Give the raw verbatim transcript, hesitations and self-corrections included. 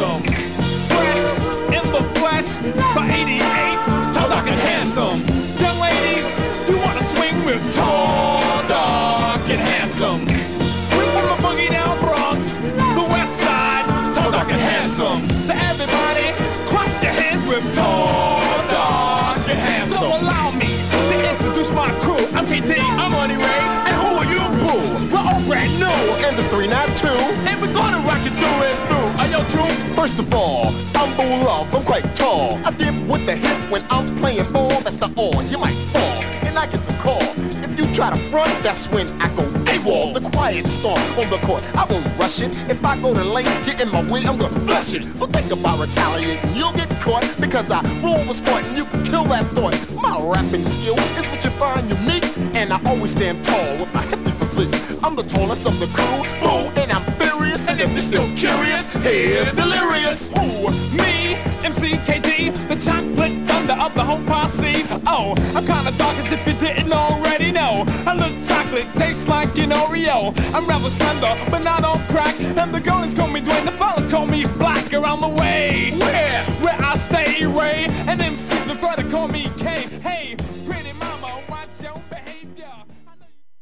handsome. Fresh in the flesh, by eighty-eight, tall, dark, and handsome. Young ladies, you wanna swing with tall, dark, and handsome. Bring from the boogie down Bronx, the west side, tall, dark, and handsome. So everybody, clap your hands with tall, dark, and handsome. So allow me to introduce my crew. I'm K T, I'm Money Ray, and who are you, boo? We're all brand new, and there's three, not two, and we're gonna rock you through and through. Are you true? First of all, I'm Boo Love, I'm quite tall. I dip with the hip when I'm playing ball. That's the all, you might fall, and I get the call. If you try to front, that's when I go AWOL. The quiet storm on the court, I won't rush it. If I go to lane, get in my way, I'm gonna flush it. Don't think about retaliating, you'll get caught, because I roll the sport and you can kill that thought. My rapping skill is what you find unique, and I always stand tall with my hefty physique. I'm the tallest of the crew, boo, and I'm furious. And if you're still curious, here's Delirious. Who? Me, M C K D, the chocolate thunder of the whole posse. Oh, I'm kinda dark as if you didn't already know. I look chocolate, tastes like an Oreo. I'm rather slender, but not on crack. And the girlies call me Dwayne, the fellas call me Black around the way. Where? Where I stay, Ray, and M Cs